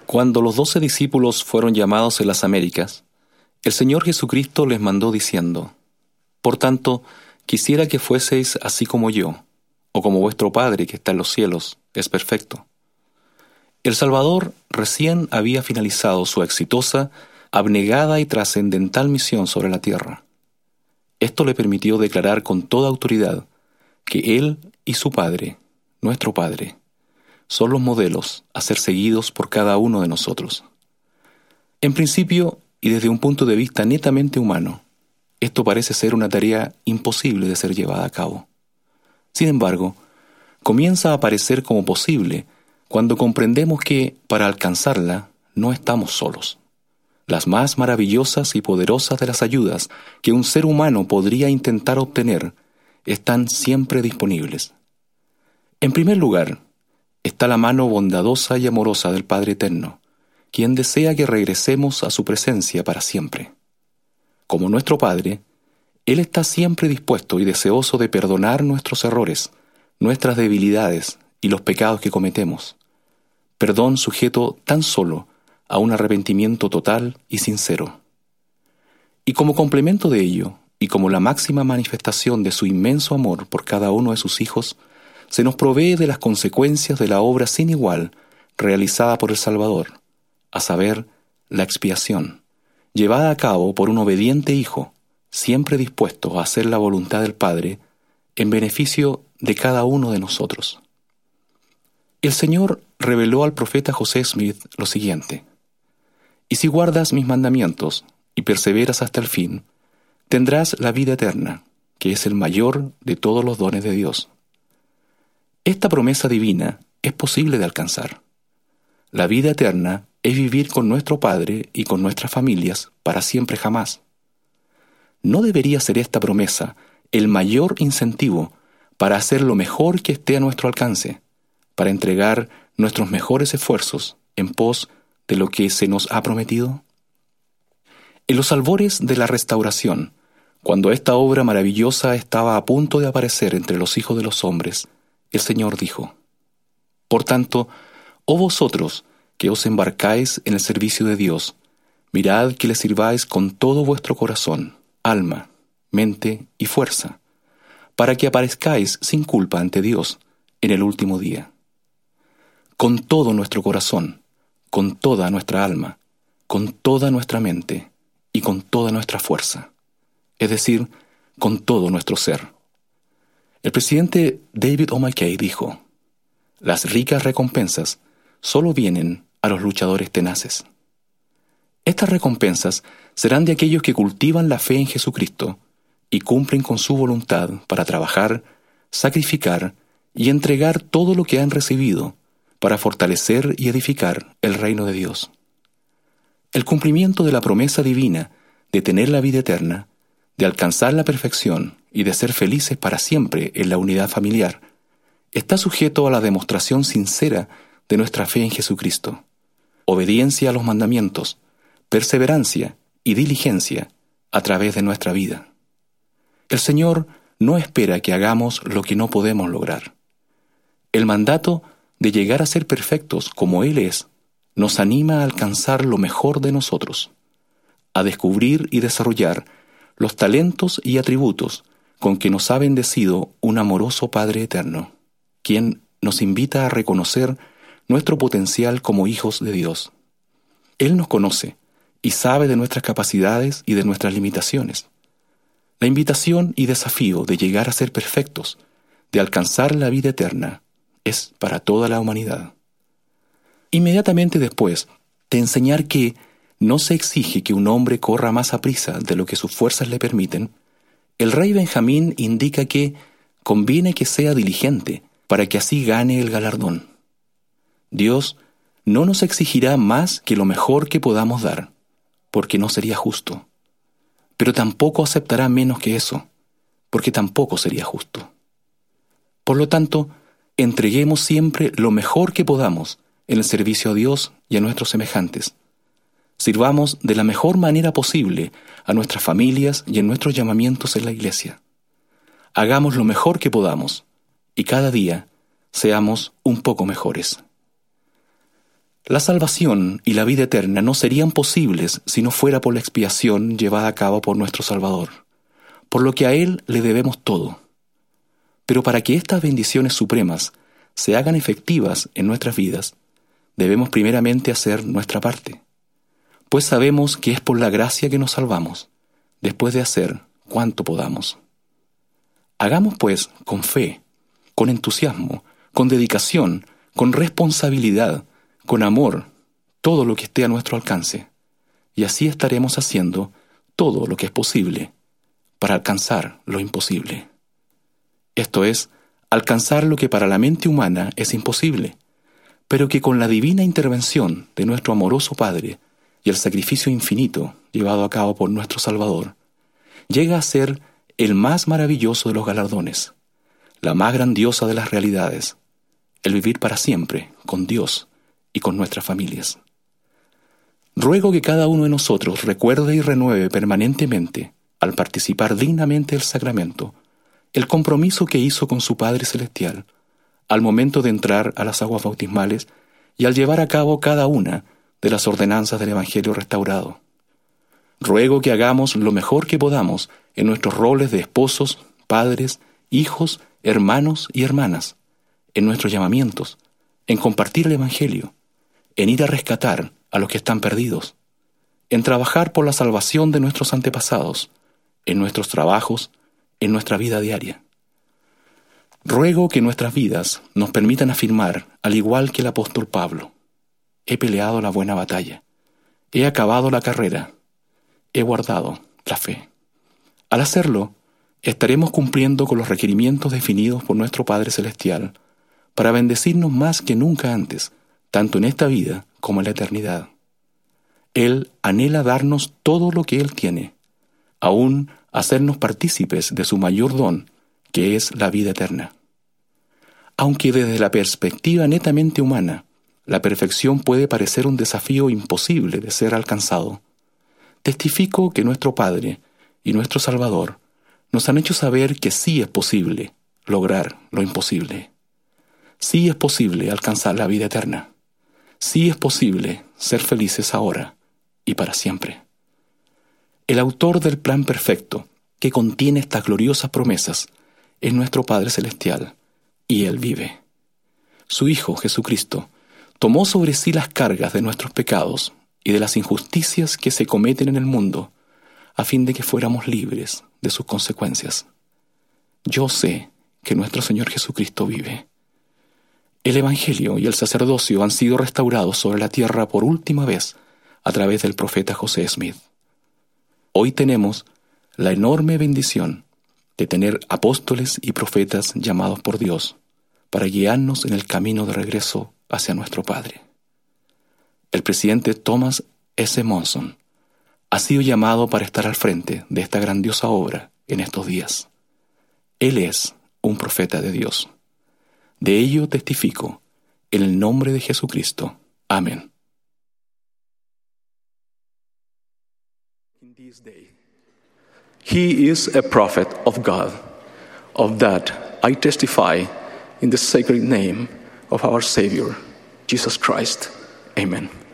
Cuando los 12 discípulos fueron llamados en las Américas, el Señor Jesucristo les mandó diciendo: Por tanto, quisiera que fueseis así como yo, o como vuestro Padre que está en los cielos, es perfecto. El Salvador recién había finalizado su exitosa, abnegada y trascendental misión sobre la tierra. Esto le permitió declarar con toda autoridad que Él y su Padre, nuestro Padre, son los modelos a ser seguidos por cada uno de nosotros. En principio, y desde un punto de vista netamente humano, esto parece ser una tarea imposible de ser llevada a cabo. Sin embargo, comienza a parecer como posible cuando comprendemos que, para alcanzarla, no estamos solos. Las más maravillosas y poderosas de las ayudas que un ser humano podría intentar obtener están siempre disponibles. En primer lugar, está la mano bondadosa y amorosa del Padre Eterno, quien desea que regresemos a su presencia para siempre. Como nuestro Padre, Él está siempre dispuesto y deseoso de perdonar nuestros errores, nuestras debilidades y los pecados que cometemos. Perdón sujeto tan solo a un arrepentimiento total y sincero. Y como complemento de ello, y como la máxima manifestación de su inmenso amor por cada uno de sus hijos, se nos provee de las consecuencias de la obra sin igual realizada por el Salvador, a saber, la expiación, llevada a cabo por un obediente Hijo, siempre dispuesto a hacer la voluntad del Padre en beneficio de cada uno de nosotros. El Señor reveló al profeta José Smith lo siguiente: «Y si guardas mis mandamientos y perseveras hasta el fin, tendrás la vida eterna, que es el mayor de todos los dones de Dios». Esta promesa divina es posible de alcanzar. La vida eterna es vivir con nuestro Padre y con nuestras familias para siempre jamás. ¿No debería ser esta promesa el mayor incentivo para hacer lo mejor que esté a nuestro alcance, para entregar nuestros mejores esfuerzos en pos de lo que se nos ha prometido? En los albores de la restauración, cuando esta obra maravillosa estaba a punto de aparecer entre los hijos de los hombres, el Señor dijo: «Por tanto, oh vosotros que os embarcáis en el servicio de Dios, mirad que le sirváis con todo vuestro corazón, alma, mente y fuerza, para que aparezcáis sin culpa ante Dios en el último día. Con todo nuestro corazón, con toda nuestra alma, con toda nuestra mente y con toda nuestra fuerza, es decir, con todo nuestro ser». El presidente David O. McKay dijo: «Las ricas recompensas solo vienen a los luchadores tenaces». Estas recompensas serán de aquellos que cultivan la fe en Jesucristo y cumplen con su voluntad para trabajar, sacrificar y entregar todo lo que han recibido para fortalecer y edificar el reino de Dios. El cumplimiento de la promesa divina de tener la vida eterna, de alcanzar la perfección y de ser felices para siempre en la unidad familiar, está sujeto a la demostración sincera de nuestra fe en Jesucristo, obediencia a los mandamientos, perseverancia y diligencia a través de nuestra vida. El Señor no espera que hagamos lo que no podemos lograr. El mandato de llegar a ser perfectos como Él es nos anima a alcanzar lo mejor de nosotros, a descubrir y desarrollar los talentos y atributos con que nos ha bendecido un amoroso Padre eterno, quien nos invita a reconocer nuestro potencial como hijos de Dios. Él nos conoce y sabe de nuestras capacidades y de nuestras limitaciones. La invitación y desafío de llegar a ser perfectos, de alcanzar la vida eterna, es para toda la humanidad. Inmediatamente después de enseñar que no se exige que un hombre corra más aprisa de lo que sus fuerzas le permiten, el rey Benjamín indica que conviene que sea diligente para que así gane el galardón. Dios no nos exigirá más que lo mejor que podamos dar, porque no sería justo, pero tampoco aceptará menos que eso, porque tampoco sería justo. Por lo tanto, entreguemos siempre lo mejor que podamos en el servicio a Dios y a nuestros semejantes. Sirvamos de la mejor manera posible a nuestras familias y en nuestros llamamientos en la iglesia. Hagamos lo mejor que podamos y cada día seamos un poco mejores. La salvación y la vida eterna no serían posibles si no fuera por la expiación llevada a cabo por nuestro Salvador, por lo que a Él le debemos todo. Pero para que estas bendiciones supremas se hagan efectivas en nuestras vidas, debemos primeramente hacer nuestra parte, pues sabemos que es por la gracia que nos salvamos, después de hacer cuanto podamos. Hagamos pues con fe, con entusiasmo, con dedicación, con responsabilidad, con amor, todo lo que esté a nuestro alcance, y así estaremos haciendo todo lo que es posible para alcanzar lo imposible. Esto es, alcanzar lo que para la mente humana es imposible, pero que con la divina intervención de nuestro amoroso Padre y el sacrificio infinito llevado a cabo por nuestro Salvador, llega a ser el más maravilloso de los galardones, la más grandiosa de las realidades, el vivir para siempre con Dios y con nuestras familias. Ruego que cada uno de nosotros recuerde y renueve permanentemente, al participar dignamente del sacramento, el compromiso que hizo con su Padre Celestial, al momento de entrar a las aguas bautismales y al llevar a cabo cada una de las ordenanzas del Evangelio restaurado. Ruego que hagamos lo mejor que podamos en nuestros roles de esposos, padres, hijos, hermanos y hermanas, en nuestros llamamientos, en compartir el Evangelio, en ir a rescatar a los que están perdidos, en trabajar por la salvación de nuestros antepasados, en nuestros trabajos, en nuestra vida diaria. Ruego que nuestras vidas nos permitan afirmar, al igual que el apóstol Pablo: he peleado la buena batalla, he acabado la carrera, he guardado la fe. Al hacerlo, estaremos cumpliendo con los requerimientos definidos por nuestro Padre Celestial para bendecirnos más que nunca antes, tanto en esta vida como en la eternidad. Él anhela darnos todo lo que Él tiene, aún hacernos partícipes de su mayor don, que es la vida eterna. Aunque desde la perspectiva netamente humana, la perfección puede parecer un desafío imposible de ser alcanzado, testifico que nuestro Padre y nuestro Salvador nos han hecho saber que sí es posible lograr lo imposible. Sí es posible alcanzar la vida eterna. Sí es posible ser felices ahora y para siempre. El autor del plan perfecto que contiene estas gloriosas promesas es nuestro Padre Celestial, y Él vive. Su Hijo, Jesucristo, tomó sobre sí las cargas de nuestros pecados y de las injusticias que se cometen en el mundo, a fin de que fuéramos libres de sus consecuencias. Yo sé que nuestro Señor Jesucristo vive. El Evangelio y el sacerdocio han sido restaurados sobre la tierra por última vez a través del profeta José Smith. Hoy tenemos la enorme bendición de tener apóstoles y profetas llamados por Dios para guiarnos en el camino de regreso hacia nuestro Padre. El presidente Thomas S. Monson ha sido llamado para estar al frente de esta grandiosa obra en estos días. Él es un profeta de Dios. De ello testifico en el nombre de Jesucristo. Amén. He is a prophet of God. Of that I testify in the sacred name of our Savior, Jesus Christ. Amen.